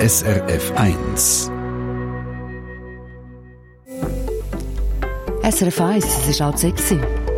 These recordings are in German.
SRF 1. SRF 1, es ist 6:30.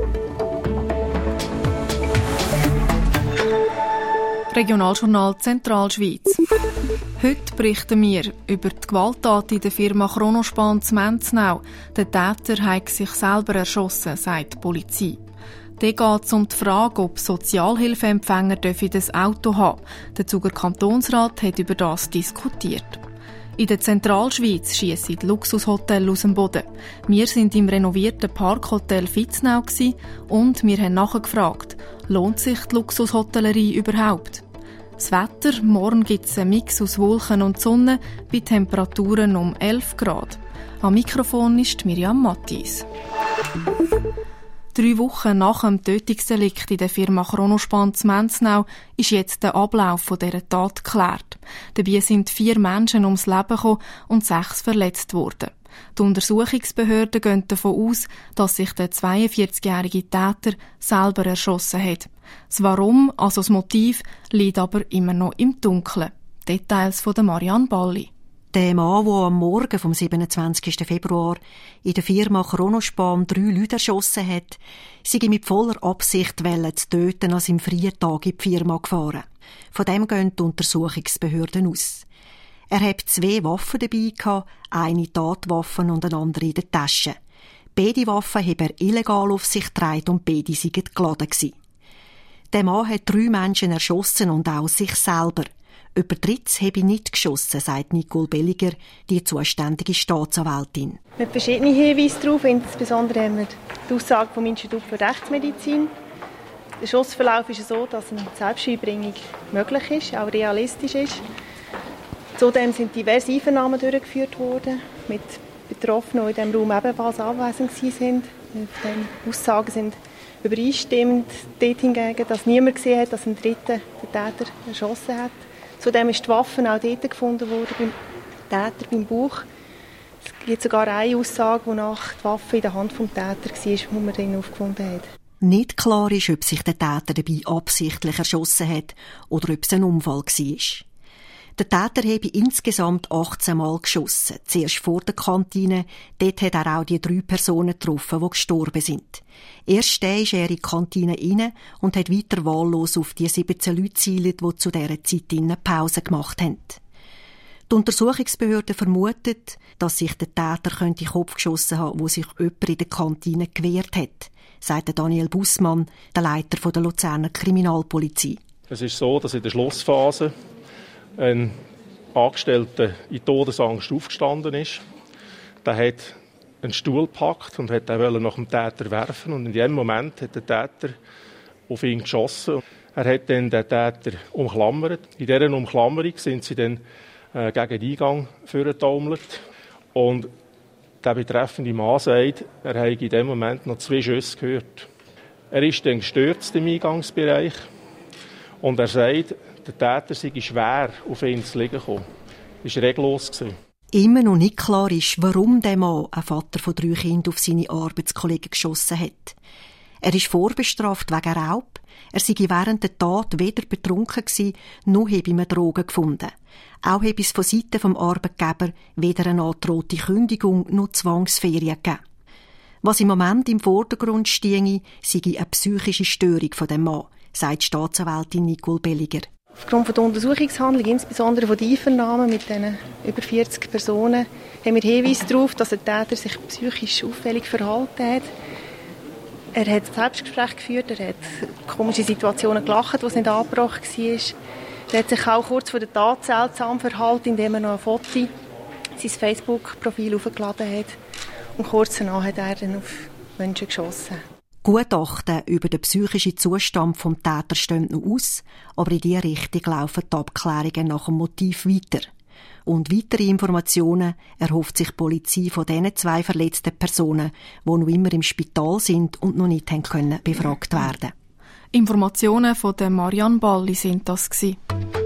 Regionaljournal Zentralschweiz. Heute berichten wir über die Gewalttat in der Firma Kronospan in Menznau. Der Täter hat sich selber erschossen, sagt die Polizei. Dann geht es um die Frage, ob Sozialhilfeempfänger das Auto haben dürfen. Der Zuger Kantonsrat hat über das diskutiert. In der Zentralschweiz schiessen die Luxushotels aus dem Boden. Wir sind im renovierten Parkhotel Vitznau und wir haben nachgefragt, lohnt sich die Luxushotellerie überhaupt? Das Wetter, morgen gibt es einen Mix aus Wolken und Sonne bei Temperaturen um 11 Grad. Am Mikrofon ist Miriam Mattis. 3 Wochen nach dem Tötungsdelikt in der Firma Kronospan in Menznau ist jetzt der Ablauf dieser Tat geklärt. Dabei sind 4 Menschen ums Leben gekommen und 6 verletzt worden. Die Untersuchungsbehörden gehen davon aus, dass sich der 42-jährige Täter selber erschossen hat. Das Warum, also das Motiv, liegt aber immer noch im Dunkeln. Details von Marianne Balli. Der Mann, der am Morgen vom 27. Februar in der Firma Kronospan 3 Leute erschossen hat, sei mit voller Absicht zu töten an seinem freien Tag in die Firma gefahren. Von dem gehen die Untersuchungsbehörden aus. Er hat 2 Waffen dabei gehabt, eine Tatwaffe und eine andere in der Tasche. Beide Waffen hat er illegal auf sich getragen und beide seien geladen gewesen. Der Mann hat 3 Menschen erschossen und auch sich selber. Über Drittes habe ich nicht geschossen, sagt Nicole Belliger, die zuständige Staatsanwältin. Wir haben verschiedene Hinweise darauf, insbesondere haben wir die Aussage vom Institut für Rechtsmedizin. Der Schussverlauf ist so, dass eine Selbstbeibringung möglich ist, auch realistisch ist. Zudem sind diverse Einvernahmen durchgeführt worden, mit Betroffenen, die in diesem Raum ebenfalls anwesend waren. Die Aussagen sind übereinstimmend dort hingegen, dass niemand gesehen hat, dass ein Dritter den Täter erschossen hat. Zudem ist die Waffe auch dort gefunden worden, beim Täter, beim Bauch. Es gibt sogar eine Aussage, wonach die Waffe in der Hand des Täters war, die man dann aufgefunden hat. Nicht klar ist, ob sich der Täter dabei absichtlich erschossen hat oder ob es ein Unfall war. Der Täter habe insgesamt 18 Mal geschossen. Zuerst vor der Kantine. Dort hat er auch die 3 Personen getroffen, die gestorben sind. Erst dann ist er in die Kantine rein und hat weiter wahllos auf die 17 Leute gezielt, die zu dieser Zeit eine Pause gemacht haben. Die Untersuchungsbehörde vermutet, dass sich der Täter in den Kopf geschossen haben, wo sich jemand in der Kantine gewehrt hat, sagt Daniel Bussmann, der Leiter der Luzerner Kriminalpolizei. Es ist so, dass in der Schlussphase ein Angestellter in Todesangst aufgestanden ist. Der hat einen Stuhl gepackt und wollte nach dem Täter werfen. Und in diesem Moment hat der Täter auf ihn geschossen. Er hat dann den Täter umklammert. In dieser Umklammerung sind sie dann gegen den Eingang vorgetaumelt. Und der betreffende Mann sagt, er habe in diesem Moment noch 2 Schüsse gehört. Er ist dann gestürzt im Eingangsbereich. Und er sagt, der Täter sei schwer auf ihn zu liegen gekommen. Er war reglos. Immer noch nicht klar ist, warum der Mann, ein Vater von 3 Kindern, auf seine Arbeitskollegen geschossen hat. Er ist vorbestraft wegen Raub. Er sei während der Tat weder betrunken gewesen, noch habe ihm Drogen gefunden. Auch habe es von Seiten des Arbeitgebers weder eine angedrohte Kündigung noch Zwangsferien gegeben. Was im Moment im Vordergrund stehe, sei eine psychische Störung von dem Mann, sagt die Staatsanwältin Nicole Belliger. Aufgrund der Untersuchungshandlung, insbesondere von den Einvernahmen mit diesen über 40 Personen, haben wir Hinweise darauf, dass der Täter sich psychisch auffällig verhalten hat. Er hat Selbstgespräche geführt, er hat komische Situationen gelacht, wo es nicht angebracht war. Er hat sich auch kurz vor der Tat seltsam verhalten, indem er noch ein Foto sein Facebook-Profil hochgeladen hat. Und kurz danach hat er dann auf Menschen geschossen. Gutachten über den psychischen Zustand des Täters stehen noch aus, aber in diese Richtung laufen die Abklärungen nach dem Motiv weiter. Und weitere Informationen erhofft sich die Polizei von diesen 2 verletzten Personen, die noch immer im Spital sind und noch nicht können befragt werden. Informationen von der Marianne Balli sind das gewesen.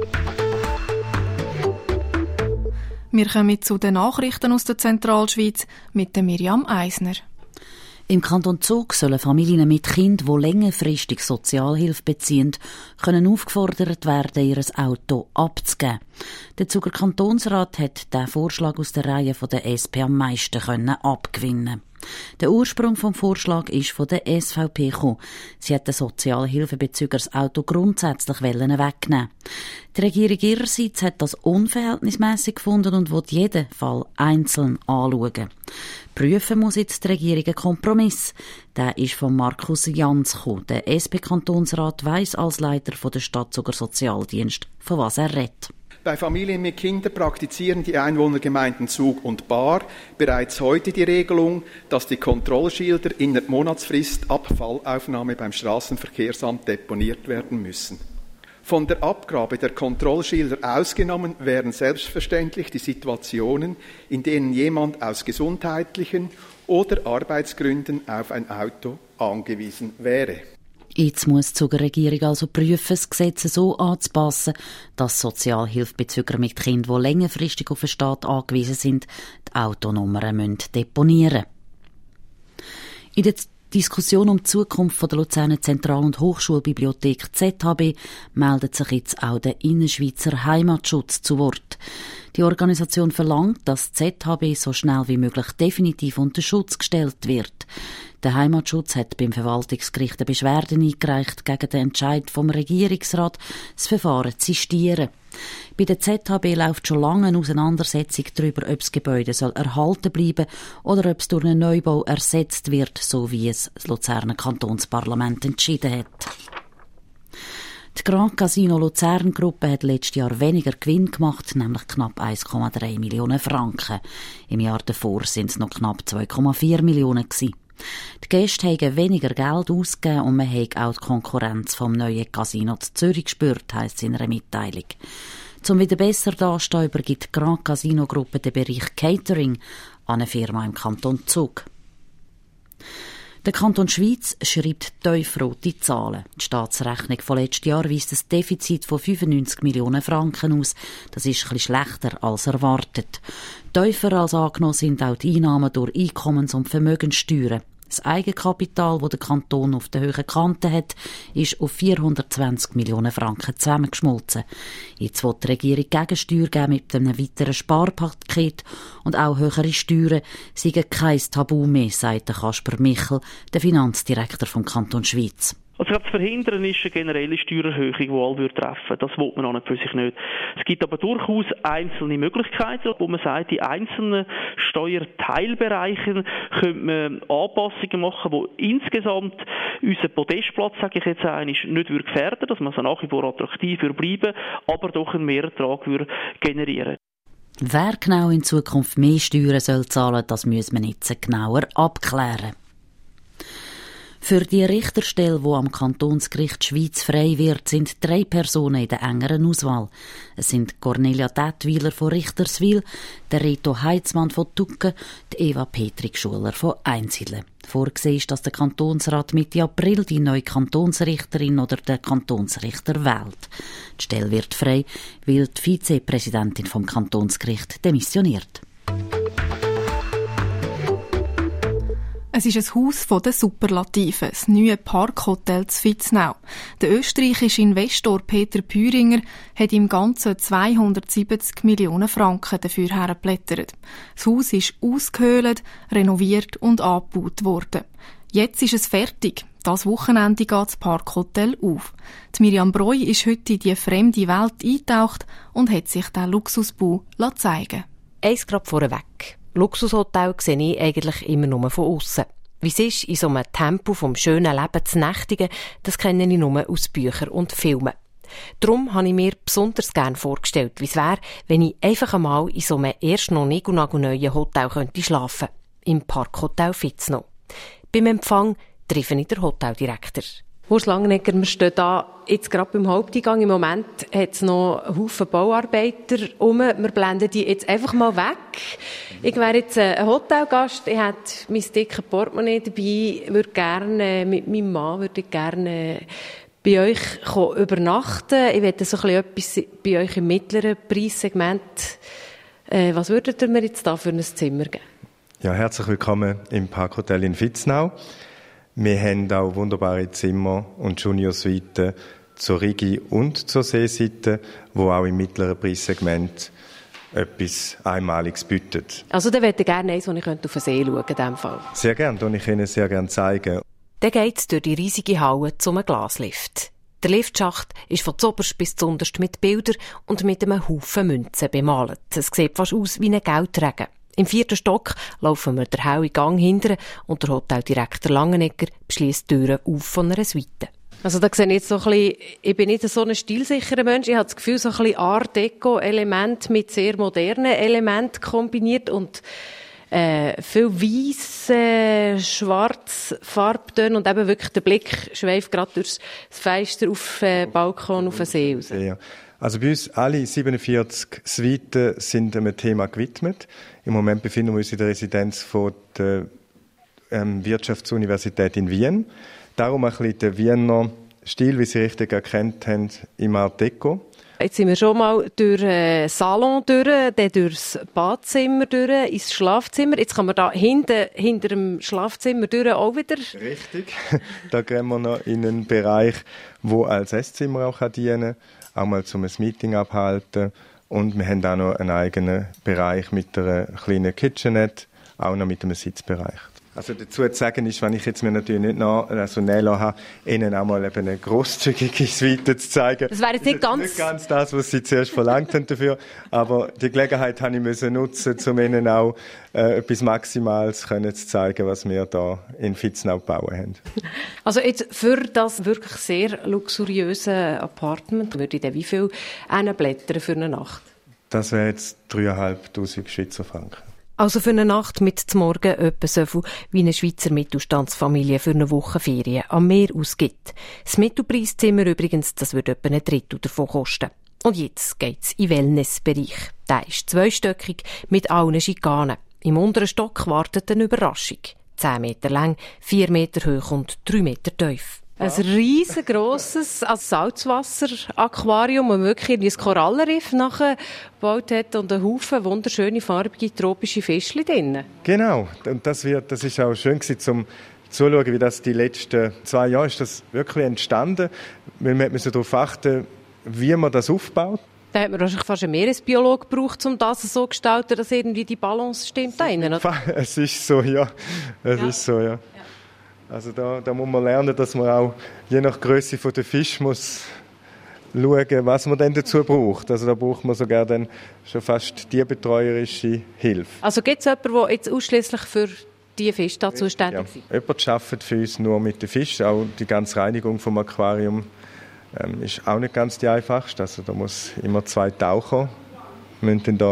Wir kommen zu den Nachrichten aus der Zentralschweiz mit der Miriam Eisner. Im Kanton Zug sollen Familien mit Kindern, die längerfristig Sozialhilfe beziehen, können aufgefordert werden, ihr Auto abzugeben. Der Zuger Kantonsrat hat diesen Vorschlag aus der Reihe der SP am meisten abgewinnen. Der Ursprung vom Vorschlag ist von der SVP gekommen. Sie hat den Sozialhilfebezüger das Auto grundsätzlich wegnehmen. Die Regierung ihrerseits hat das unverhältnismäßig gefunden und will jeden Fall einzeln anschauen. Prüfen muss jetzt die Regierung einen Kompromiss. Der ist von Markus Jans gekommen. Der SP-Kantonsrat weiss als Leiter der Stadtzuger Sozialdienst, von was er redet. Bei Familien mit Kindern praktizieren die Einwohnergemeinden Zug und Baar bereits heute die Regelung, dass die Kontrollschilder in der Monatsfrist ab Fallaufnahme beim Straßenverkehrsamt deponiert werden müssen. Von der Abgabe der Kontrollschilder ausgenommen wären selbstverständlich die Situationen, in denen jemand aus gesundheitlichen oder Arbeitsgründen auf ein Auto angewiesen wäre. Jetzt muss die Zugerregierung also prüfen, das Gesetz so anzupassen, dass Sozialhilfebezüger mit Kindern, die längerfristig auf den Staat angewiesen sind, die Autonummern deponieren müssen. In der Diskussion um die Zukunft der Luzerner Zentral- und Hochschulbibliothek ZHB meldet sich jetzt auch der Innerschweizer Heimatschutz zu Wort. Die Organisation verlangt, dass ZHB so schnell wie möglich definitiv unter Schutz gestellt wird. Der Heimatschutz hat beim Verwaltungsgericht eine Beschwerde eingereicht gegen den Entscheid vom Regierungsrat, das Verfahren zu sistieren. Bei der ZHB läuft schon lange eine Auseinandersetzung darüber, ob das Gebäude erhalten bleiben soll oder ob es durch einen Neubau ersetzt wird, so wie es das Luzerner Kantonsparlament entschieden hat. Die Grand Casino Luzern Gruppe hat letztes Jahr weniger Gewinn gemacht, nämlich knapp 1,3 Millionen Franken. Im Jahr davor sind es noch knapp 2,4 Millionen gewesen. Die Gäste haben weniger Geld ausgegeben und man hat auch die Konkurrenz vom neuen Casino zu Zürich gespürt, heisst es in einer Mitteilung. Zum wieder besser dastehen übergibt die Grand Casino Gruppe den Bereich Catering an eine Firma im Kanton Zug. Der Kanton Schwyz schreibt tiefrote Zahlen. Die Staatsrechnung von letztem Jahr weist ein Defizit von 95 Millionen Franken aus. Das ist etwas schlechter als erwartet. Tiefer als angenommen sind auch die Einnahmen durch Einkommens- und Vermögenssteuern. Das Eigenkapital, das der Kanton auf der hohen Kante hat, ist auf 420 Millionen Franken zusammengeschmolzen. Jetzt will die Regierung Gegensteuer geben mit einem weiteren Sparpaket und auch höhere Steuern seien kein Tabu mehr, sagt Kasper Michel, der Finanzdirektor vom Kanton Schwyz. Also zu verhindern ist eine generelle Steuererhöhung, die alle treffen würde. Das will man an und für sich nicht. Es gibt aber durchaus einzelne Möglichkeiten, wo man sagt, in einzelnen Steuerteilbereichen könnte man Anpassungen machen, die insgesamt unseren Podestplatz, sage ich jetzt einmal, nicht gefährden, dass man so nach wie vor attraktiv bleiben, aber doch einen Mehrertrag generieren. Wer genau in Zukunft mehr Steuern soll zahlen, das müssen wir jetzt genauer abklären. Für die Richterstelle, die am Kantonsgericht Schwyz frei wird, sind 3 Personen in der engeren Auswahl. Es sind Cornelia Detwiler von Richterswil, der Reto Heitzmann von Tucken, die Eva Petrik-Schuler von Einsiedeln. Vorgesehen ist, dass der Kantonsrat Mitte April die neue Kantonsrichterin oder den Kantonsrichter wählt. Die Stelle wird frei, weil die Vizepräsidentin vom Kantonsgericht demissioniert. Es ist ein Haus der Superlativen, das neue Parkhotel zu Vitznau. Der österreichische Investor Peter Püringer hat im Ganzen 270 Millionen Franken dafür hergeblättert. Das Haus ist ausgehöhlt, renoviert und angebaut worden. Jetzt ist es fertig. Das Wochenende geht das Parkhotel auf. Die Miriam Breu ist heute in die fremde Welt eingetaucht und hat sich den Luxusbau zeigen lassen. Eins gerade vorweg. Luxushotel sehe ich eigentlich immer nur von aussen. Wie es ist, in so einem Tempo vom schönen Leben zu nächtigen, das kenne ich nur aus Büchern und Filmen. Darum habe ich mir besonders gerne vorgestellt, wie es wäre, wenn ich einfach einmal in so einem erst noch neuen Hotel schlafen könnte. Im Parkhotel Vitznau. Beim Empfang treffe ich den Hoteldirektor. Urs Langenegger, wir stehen da jetzt gerade beim Haupteingang. Im Moment hat es noch einen Haufen Bauarbeiter rum. Wir blenden die jetzt einfach mal weg. Ich wäre jetzt ein Hotelgast. Ich hätte mein dickes Portemonnaie dabei. Würde gerne mit meinem Mann bei euch übernachten. Ich möchte so etwas bei euch im mittleren Preissegment. Was würdet ihr mir jetzt da für ein Zimmer geben? Ja, herzlich willkommen im Parkhotel in Vitznau. Wir haben auch wunderbare Zimmer und Junior-Suiten zur Rigi und zur Seeseite, wo auch im mittleren Preissegment etwas Einmaliges bietet. Also dann möchte ich gerne eins, wo ich auf den See schauen könnte, in diesem Fall. Sehr gerne, und ich Ihnen sehr gerne zeigen. Dann geht es durch die riesige Halle zum Glaslift. Der Liftschacht ist von zuoberst bis zuunterst mit Bildern und mit einem Haufen Münzen bemalt. Es sieht fast aus wie ein Geldregen. Im 4. Stock laufen wir den hellen Gang hinterher und der Hoteldirektor Langenegger beschliesst die Türen auf von einer Suite. Also da sehe ich jetzt so ein bisschen, ich bin nicht so ein stilsicherer Mensch, ich habe das Gefühl, so ein bisschen Art Deco-Element mit sehr modernen Elementen kombiniert und viel weiss, schwarz Farbtöne und eben wirklich der Blick schweift gerade durchs Fenster auf den Balkon, auf den See raus. Ja. Also bei uns alle 47 Suiten sind einem Thema gewidmet. Im Moment befinden wir uns in der Residenz von der Wirtschaftsuniversität in Wien. Darum ein bisschen der Wiener Stil, wie Sie richtig erkannt haben, im Art Deco. Jetzt sind wir schon mal durch den Salon durch, dann durchs Badzimmer durch, ins Schlafzimmer. Jetzt kann man da hinter dem Schlafzimmer durch auch wieder... Richtig. Da gehen wir noch in einen Bereich, der als Esszimmer auch dienen kann, auch mal zum Meeting abhalten. Und wir haben auch noch einen eigenen Bereich mit einer kleinen Kitchenette, auch noch mit einem Sitzbereich. Also dazu zu sagen ist, wenn ich jetzt mir natürlich nicht näher habe, Ihnen auch mal eben eine grosszügige Suite zu zeigen. Das wäre jetzt nicht ganz das, was Sie zuerst verlangt haben dafür, aber die Gelegenheit habe ich nutzen, um Ihnen auch etwas Maximales zu zeigen, was wir hier in Vitznau gebaut haben. Also jetzt für das wirklich sehr luxuriöse Apartment würde ich dann wie viel blättern für eine Nacht? Das wäre jetzt 3'500 Schweizer Franken. Also für eine Nacht mit zum Morgen etwa so viel, wie eine Schweizer Mittelstandsfamilie für eine Woche Ferien am Meer ausgibt. Das Mittelpreiszimmer übrigens, das würde etwa ein Drittel davon kosten. Und jetzt geht's in den Wellnessbereich. Der ist zweistöckig mit allen Schikanen. Im unteren Stock wartet eine Überraschung. 10 Meter lang, 4 Meter hoch und 3 Meter tief. Ein riesengroßes Salzwasser-Aquarium, wo man wirklich ein Korallenriff nachgebaut hat und einen Haufen wunderschöne, farbige, tropische Fischchen drin. Genau. Und das ist auch schön gewesen, zum zuschauen, wie das die letzten 2 Jahre ist das wirklich entstanden. Weil wir müssen darauf achten, wie man das aufbaut. Da hat man wahrscheinlich fast einen Meeresbiologen gebraucht, um das so zu gestalten, dass irgendwie die Balance stimmt da drin, oder? Es ist so, ja. Ist so, ja. Also da muss man lernen, dass man auch je nach Größe der Fisch muss schauen, was man denn dazu braucht. Also da braucht man sogar dann schon fast die betreuerische Hilfe. Also gibt es jemanden, der jetzt ausschliesslich für diese Fische da zuständig ist? Ja, jemand arbeitet für uns nur mit den Fischen. Auch die ganze Reinigung vom Aquarium ist auch nicht ganz die einfachste. Also da muss immer 2 Taucher, sind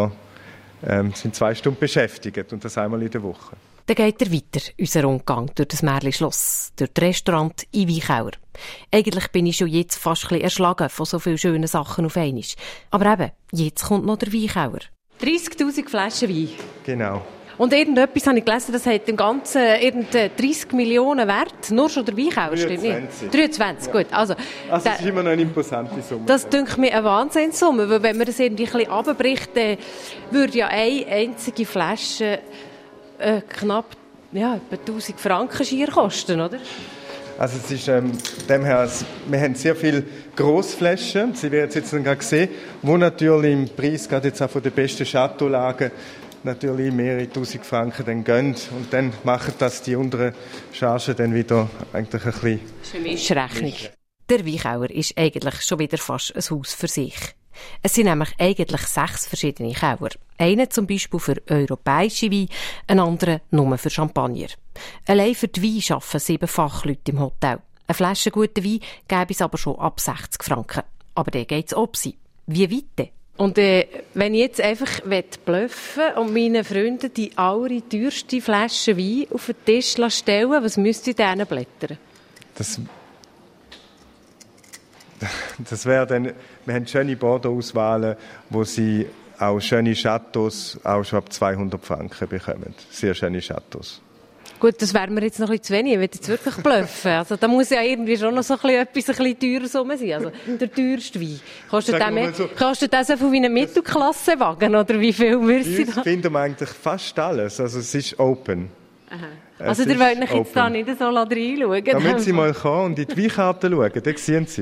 2 Stunden beschäftigt und das einmal in der Woche. Dann geht er weiter, unser Rundgang durch das Märli-Schloss, durch das Restaurant in Weichauer. Eigentlich bin ich schon jetzt fast ein bisschen erschlagen von so vielen schönen Sachen auf einmal. Aber eben, jetzt kommt noch der Weichauer. 30'000 Flaschen Wein. Genau. Und irgendetwas habe ich gelesen, das hat im Ganzen 30 Millionen Wert. Nur schon der Weichauer, stimmt nicht? 23, gut. Also es ist immer noch eine imposante Summe. Das dünkt mir eine Wahnsinnssumme, weil wenn man das irgendwie ein bisschen runterbricht, dann würde ja eine einzige Flasche knapp etwa 1000 Franken schier kosten, oder? Also es ist dem her, wir haben sehr viele Grossflaschen, Sie werden es jetzt gerade sehen, wo natürlich im Preis gerade jetzt auch von den besten Chateaulagen natürlich mehrere 1000 Franken dann gehen und dann machen das die unteren Chargen dann wieder eigentlich ein bisschen... Das ist eine Mischrechnung. Der Weichauer ist eigentlich schon wieder fast ein Haus für sich. Es sind nämlich eigentlich 6 verschiedene Keller. Einen zum Beispiel für europäische Weine, einen anderen nur für Champagner. Allein für die Weine arbeiten 7 Fachleute im Hotel. Eine Flasche guten Wein gäbe es aber schon ab 60 Franken. Aber dann geht es ob sie. Wie weit denn? Und wenn ich jetzt einfach bluffen und meinen Freunden die allerteuerste Flasche Wein auf den Tisch stellen, was müsste ich denen blättern? Das wäre dann, wir haben schöne Bordeaux-Auswahlen, wo Sie auch schöne Chateaus auch schon ab 200 Franken bekommen. Sehr schöne Chateaus. Gut, das wäre mir jetzt noch ein bisschen zu wenig. Ich will jetzt wirklich bluffen. Also, da muss ja irgendwie schon noch so etwas ein bisschen teurer sein. Also, der teuerste Wein. Kostet das so viel wie ein Mittelklassewagen? Oder wie viel müsste Sie da? Wir finden eigentlich fast alles. Also, es ist open. Aha. Also, ihr wollt euch jetzt da nicht so reinschauen? Da müssen Sie mal kommen und in die Weinkarte schauen. Dann sehen Sie es.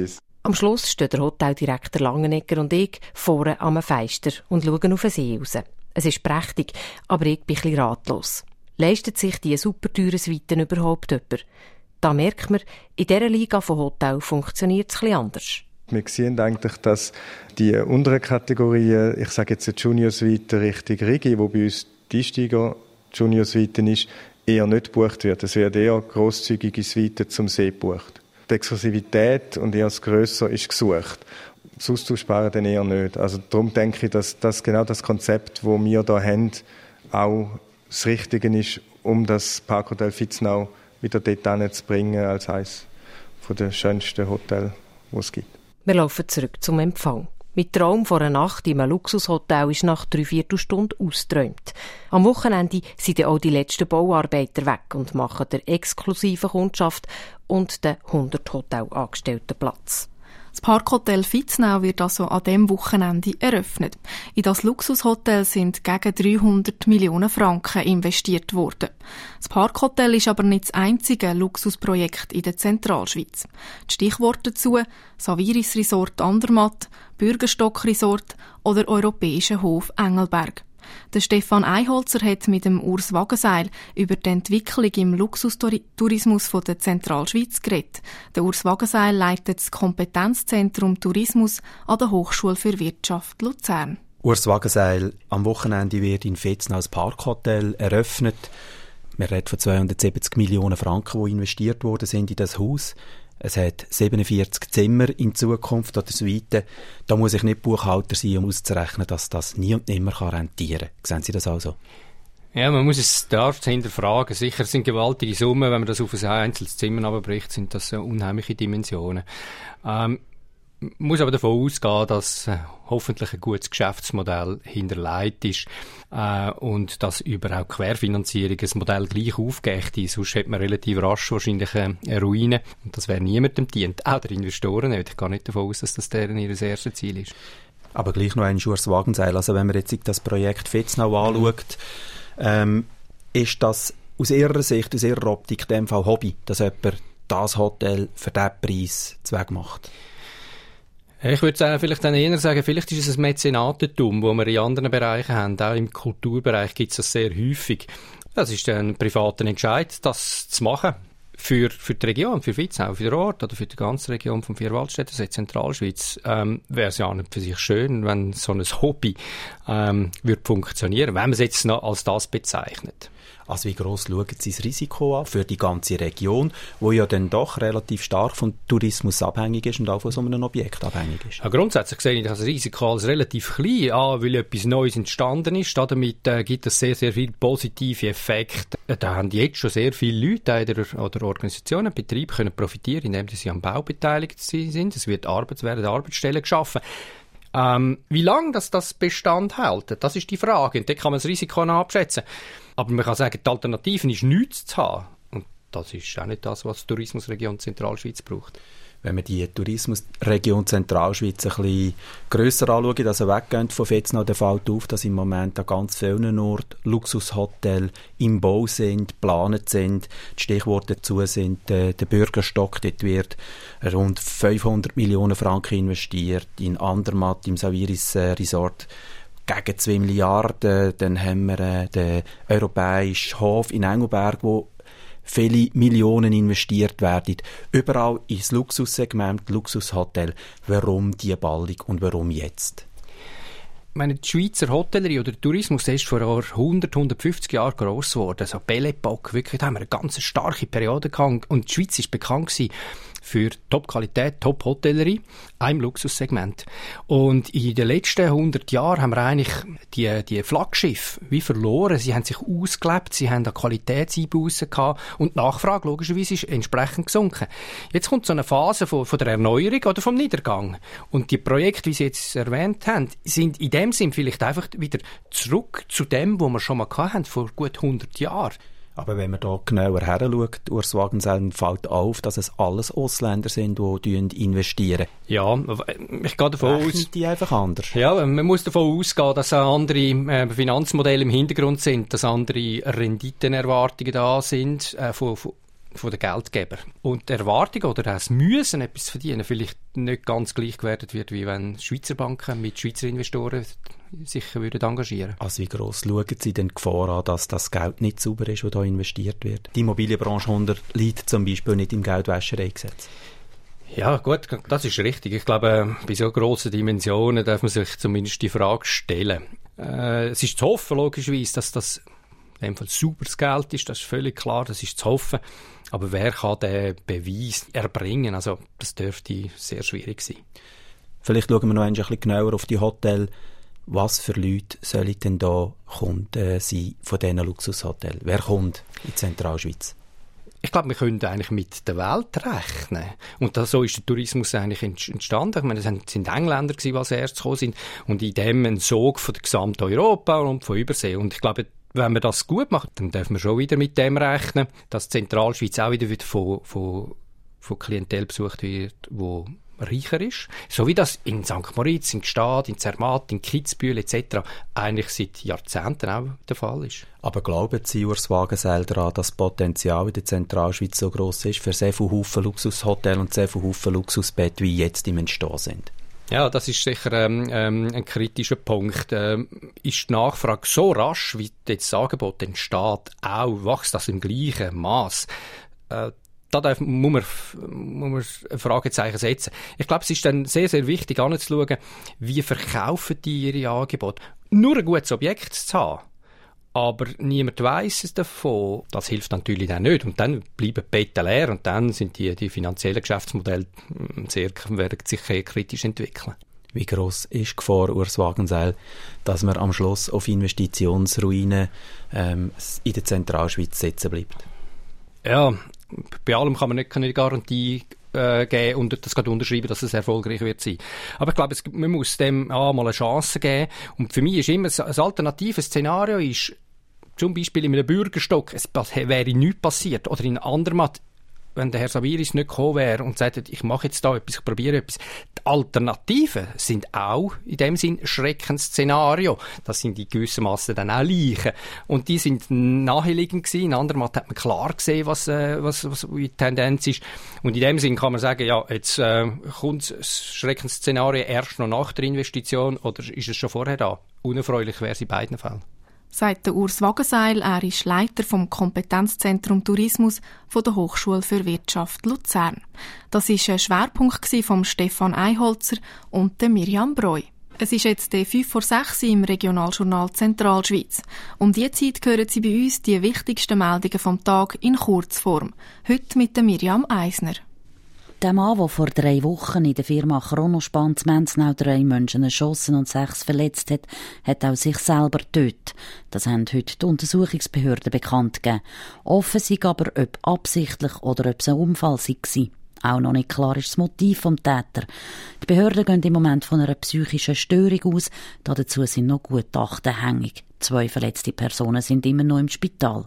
Am Schluss stehen der Hoteldirektor Langenegger und ich vorne am Fenster und schauen auf den See raus. Es ist prächtig, aber ich bin ein bisschen ratlos. Leistet sich diese super teuren Suiten überhaupt jemand? Da merkt man, in dieser Liga von Hotels funktioniert es ein bisschen anders. Wir sehen eigentlich, dass die unteren Kategorien, ich sage jetzt die Junior-Suite Richtung Rigi, wo bei uns die Einsteiger-Junior-Suite ist, eher nicht gebucht wird. Es werden eher grosszügige Suiten zum See gebucht. Die Exklusivität und eher das Grösser ist gesucht. Das Austauschbare dann eher nicht. Also darum denke ich, dass das genau das Konzept, das wir hier haben, auch das Richtige ist, um das Parkhotel Vitznau wieder dort zu bringen, als eines der schönsten Hotels, die es gibt. Wir laufen zurück zum Empfang. Mein Traum von einer Nacht in einem Luxushotel ist nach 3/4 Stunde ausgeträumt. Am Wochenende sind dann auch die letzten Bauarbeiter weg und machen der exklusiven Kundschaft und den 100 Hotelangestellten Platz. Das Parkhotel Vitznau wird also an diesem Wochenende eröffnet. In das Luxushotel sind gegen 300 Millionen Franken investiert worden. Das Parkhotel ist aber nicht das einzige Luxusprojekt in der Zentralschweiz. Die Stichworte dazu: Saviris Resort Andermatt, Bürgerstock Resort oder Europäischer Hof Engelberg. Der Stefan Einholzer hat mit dem Urs Wagenseil über die Entwicklung im Luxustourismus von der Zentralschweiz geredet. Der Urs Wagenseil leitet das Kompetenzzentrum Tourismus an der Hochschule für Wirtschaft Luzern. Urs Wagenseil, am Wochenende wird in Vitznau das Parkhotel eröffnet. Wir reden von 270 Millionen Franken, die investiert worden sind in das Haus. Es hat 47 Zimmer in Zukunft oder Suiten. Da muss ich nicht Buchhalter sein, um auszurechnen, dass das nie und nimmer rentieren kann. Sehen Sie das also? Ja, man muss es hinterfragen. Sicher sind gewaltige Summen, wenn man das auf ein einzelnes Zimmer runterbricht, sind das unheimliche Dimensionen. Muss aber davon ausgehen, dass hoffentlich ein gutes Geschäftsmodell hinterlegt ist und dass über auch Querfinanzierung ein Modell gleich aufgeht ist. Sonst hat man relativ rasch wahrscheinlich eine Ruine und das wäre niemandem dient, auch der Investoren nicht. Ich gehe nicht davon aus, dass das deren ihr erstes Ziel ist. Aber gleich noch ein Urs Wagenseil. Also wenn man jetzt das Projekt Vitznau anschaut, ist das aus Ihrer Sicht, aus Ihrer Optik in dem Fall Hobby, dass jemand das Hotel für diesen Preis macht? Ich würde vielleicht dann eher sagen, vielleicht ist es ein Mäzenatentum, das wir in anderen Bereichen haben. Auch im Kulturbereich gibt es das sehr häufig. Das ist ein privater Entscheid, das zu machen. Für die Region, für Vitznau, für den Ort oder für die ganze Region von Vierwaldstätten, also Zentralschweiz, wäre es ja nicht für sich schön, wenn so ein Hobby würde funktionieren, wenn man es jetzt noch als das bezeichnet. Also wie gross schauen Sie das Risiko an für die ganze Region, wo ja dann doch relativ stark vom Tourismus abhängig ist und auch von so einem Objekt abhängig ist? Ja, grundsätzlich sehe ich das Risiko als relativ klein an, weil etwas Neues entstanden ist. Damit gibt es sehr, sehr viele positive Effekte. Da haben jetzt schon sehr viele Leute oder Organisationen, Betriebe können profitieren, indem sie am Bau beteiligt sind. Es werden Arbeitsstellen geschaffen. Wie lange das Bestand hält, das ist die Frage. Und da kann man das Risiko noch abschätzen. Aber man kann sagen, die Alternative ist nichts zu haben. Und das ist auch nicht das, was die Tourismusregion Zentralschweiz braucht. Wenn wir die Tourismusregion Zentralschweiz ein bisschen grösser anschauen, also weggehend von Vitznau, dann fällt auf, dass im Moment an ganz vielen Orten Luxushotels im Bau sind, geplant sind. Die Stichworte dazu sind der Bürgerstock. Dort wird rund 500 Millionen Franken investiert. In Andermatt, im Saviris Resort, gegen 2 Milliarden. Dann haben wir den Europäischen Hof in Engelberg, wo viele Millionen investiert werden. Überall ins Luxussegment, Luxushotel. Warum die Ballung und warum jetzt? Ich meine, die Schweizer Hotellerie oder der Tourismus ist vor 150 Jahren gross geworden. Also Belle Époque, wirklich, da haben wir eine ganz starke Periode gehabt. Und die Schweiz war bekannt gewesen für Top-Qualität, Top-Hotellerie, auch im Luxussegment. Und in den letzten 100 Jahren haben wir eigentlich die Flaggschiffe wie verloren. Sie haben sich ausgelebt, sie haben Qualitätseinbußen gehabt und die Nachfrage logischerweise ist entsprechend gesunken. Jetzt kommt so eine Phase von der Erneuerung oder vom Niedergang. Und die Projekte, wie Sie jetzt erwähnt haben, sind in dem Sinn vielleicht einfach wieder zurück zu dem, was wir schon mal hatten, vor gut 100 Jahren. Aber wenn man da genauer heranschaut, Urs Wagenseil, fällt auf, dass es alles Ausländer sind, die investieren. Ja, ich gehe davon aus... die einfach anders? Ja, man muss davon ausgehen, dass andere Finanzmodelle im Hintergrund sind, dass andere Renditenerwartungen da sind, den Geldgebern. Und die Erwartung oder das Müssen, etwas verdienen, vielleicht nicht ganz gleich gewertet wird, wie wenn Schweizer Banken mit Schweizer Investoren sich würden engagieren. Also wie gross schauen Sie denn die Gefahr an, dass das Geld nicht sauber ist, das da investiert wird? Die Immobilienbranche unterliegt zum Beispiel nicht im Geldwäschereigesetz. Ja, gut, das ist richtig. Ich glaube, bei so grossen Dimensionen darf man sich zumindest die Frage stellen. Es ist zu hoffen, logischerweise, dass das in dem Fall sauberes Geld ist, das ist völlig klar, das ist zu hoffen. Aber wer kann den Beweis erbringen? Also, das dürfte sehr schwierig sein. Vielleicht schauen wir noch ein bisschen genauer auf die Hotels. Was für Leute sollen denn da Kunden sein von diesen Luxushotels? Wer kommt in die Zentralschweiz? Ich glaube, wir können eigentlich mit der Welt rechnen. Und so ist der Tourismus eigentlich entstanden. Ich meine, es sind Engländer gewesen, die als erstes gekommen sind. Und in dem ein Sog von gesamten Europa und von Übersee. Und ich glaube, wenn wir das gut machen, dann dürfen wir schon wieder mit dem rechnen, dass die Zentralschweiz auch wieder von Klientel besucht wird, die reicher ist. So wie das in St. Moritz, in Gstaad, in Zermatt, in Kitzbühel etc. eigentlich seit Jahrzehnten auch der Fall ist. Aber glauben Sie, Urs Wagenseil, daran, dass das Potenzial in der Zentralschweiz so gross ist für sehr viele Haufen Luxushotels und sehr viele Haufen Luxusbetten, wie jetzt im Entstehen sind? Ja, das ist sicher ein kritischer Punkt. Ist die Nachfrage so rasch, wie jetzt das Angebot entsteht, auch wächst das im gleichen Maß? Da muss man ein Fragezeichen setzen. Ich glaube, es ist dann sehr, sehr wichtig anzuschauen, wie verkaufen die ihre Angebote. Nur ein gutes Objekt zu haben, aber niemand weiss es davon. Das hilft natürlich dann nicht. Und dann bleiben die Betten leer und dann sind die finanziellen Geschäftsmodelle werden sich sehr kritisch entwickeln. Wie gross ist die Gefahr, Urs Wagenseil, dass man am Schluss auf Investitionsruinen in der Zentralschweiz sitzen bleibt? Ja, bei allem kann man nicht eine Garantie geben und das gerade unterschreiben, dass es erfolgreich wird sein. Aber ich glaube, man muss dem mal eine Chance geben. Und für mich ist immer ein alternatives Szenario ist, zum Beispiel in einem Bürgerstock, es wäre nichts passiert. Oder in Andermatt, wenn der Herr Saviris nicht gekommen wäre und sagt, ich mache jetzt da etwas, ich probiere etwas. Die Alternativen sind auch in dem Sinn Schreckensszenario. Das sind in gewissem Maße dann auch Leichen. Und die sind naheliegend gewesen. In Andermatt hat man klar gesehen, was die Tendenz ist. Und in dem Sinn kann man sagen, ja, jetzt kommt das Schreckensszenario erst noch nach der Investition oder ist es schon vorher da? Unerfreulich wäre es in beiden Fällen. Sagt der Urs Wagenseil, er ist Leiter vom Kompetenzzentrum Tourismus von der Hochschule für Wirtschaft Luzern. Das war ein Schwerpunkt von Stefan Einholzer und der Mirjam Breu. Es ist jetzt 5:06 im Regionaljournal Zentralschweiz. Um diese Zeit hören Sie bei uns die wichtigsten Meldungen vom Tag in Kurzform. Heute mit der Mirjam Eisner. Der Mann, der vor 3 Wochen in der Firma Kronospan in Menznau 3 Menschen erschossen und 6 verletzt hat, hat auch sich selber getötet. Das haben heute die Untersuchungsbehörden bekannt gegeben. Offen sei aber, ob absichtlich oder ob es ein Unfall sei. Auch noch nicht klar ist das Motiv des Täters. Die Behörden gehen im Moment von einer psychischen Störung aus. Dazu sind noch Gutachten hängig. 2 verletzte Personen sind immer noch im Spital.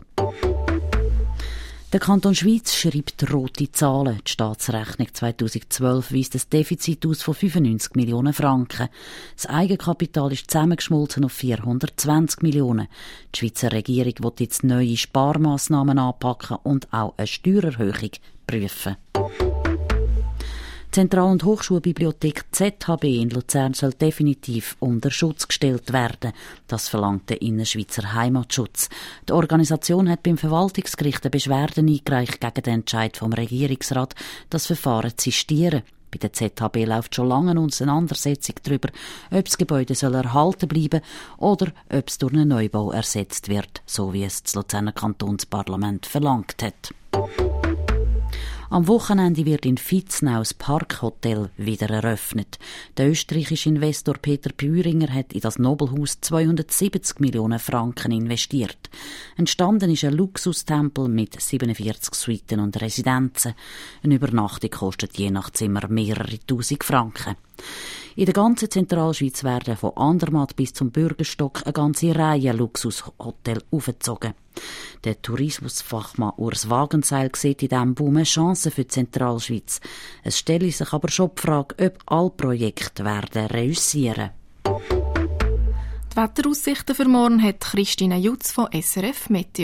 Der Kanton Schwyz schreibt rote Zahlen. Die Staatsrechnung 2012 weist ein Defizit aus von 95 Millionen Franken. Das Eigenkapital ist zusammengeschmolzen auf 420 Millionen. Die Schweizer Regierung will jetzt neue Sparmaßnahmen anpacken und auch eine Steuererhöhung prüfen. Die Zentral- und Hochschulbibliothek ZHB in Luzern soll definitiv unter Schutz gestellt werden. Das verlangt der Innerschweizer Heimatschutz. Die Organisation hat beim Verwaltungsgericht eine Beschwerde eingereicht gegen den Entscheid vom Regierungsrat, das Verfahren zu sistieren. Bei der ZHB läuft schon lange eine Auseinandersetzung darüber, ob das Gebäude soll erhalten bleiben oder ob es durch einen Neubau ersetzt wird, so wie es das Luzerner Kantonsparlament verlangt hat. Am Wochenende wird in Vitznau das Parkhotel wieder eröffnet. Der österreichische Investor Peter Bühringer hat in das Nobelhaus 270 Millionen Franken investiert. Entstanden ist ein Luxustempel mit 47 Suiten und Residenzen. Eine Übernachtung kostet je nach Zimmer mehrere tausend Franken. In der ganzen Zentralschweiz werden von Andermatt bis zum Bürgerstock eine ganze Reihe Luxushotels aufgezogen. Der Tourismusfachmann Urs Wagenseil sieht in diesem Boom eine Chance für die Zentralschweiz. Es stelle sich aber schon die Frage, ob alle Projekte werden reüssieren. Die Wetteraussichten für morgen hat Christine Jutz von SRF Meteo.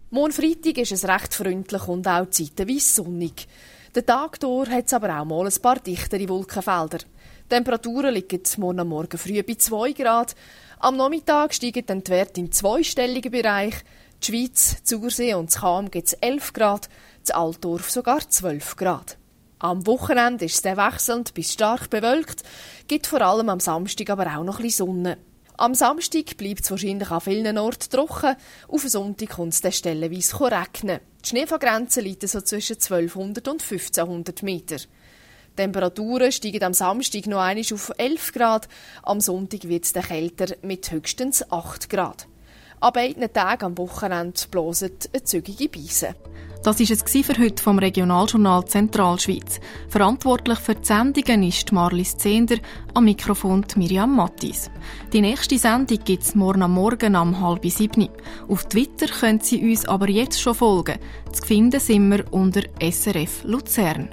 Morgen Freitag ist es recht freundlich und auch zeitweise sonnig. Den Tag durch hat es aber auch mal ein paar dichtere Wolkenfelder. Die Temperaturen liegen morgen am Morgen früh bei 2 Grad. Am Nachmittag steigen dann die Werte im zweistelligen Bereich. Die Schweiz, Zugersee und Cham gibt es 11 Grad, das Altdorf sogar 12 Grad. Am Wochenende ist es dann wechselnd bis stark bewölkt, gibt vor allem am Samstag aber auch noch ein bisschen Sonne. Am Samstag bleibt es wahrscheinlich an vielen Orten trocken, auf den Sonntag kommt es dann stellenweise regnen. Die Schneefallgrenze liegt so zwischen 1200 und 1500 Meter. Die Temperaturen steigen am Samstag noch einmal auf 11 Grad, am Sonntag wird es dann kälter mit höchstens 8 Grad. An beiden Tagen am Wochenende blasen eine zügige Beise. Das war es für heute vom Regionaljournal Zentralschweiz. Verantwortlich für die Sendungen ist Marlies Zehnder, am Mikrofon Miriam Mattis. Die nächste Sendung gibt es morgen am Morgen um 6:30. Auf Twitter können Sie uns aber jetzt schon folgen. Zu finden sind wir unter SRF Luzern.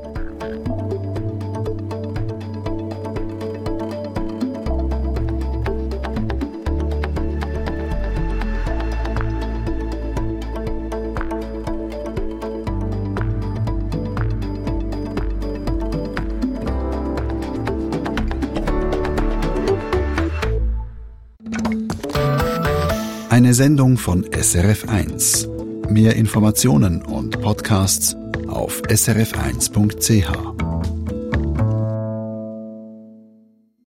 Eine Sendung von SRF1. Mehr Informationen und Podcasts auf srf1.ch.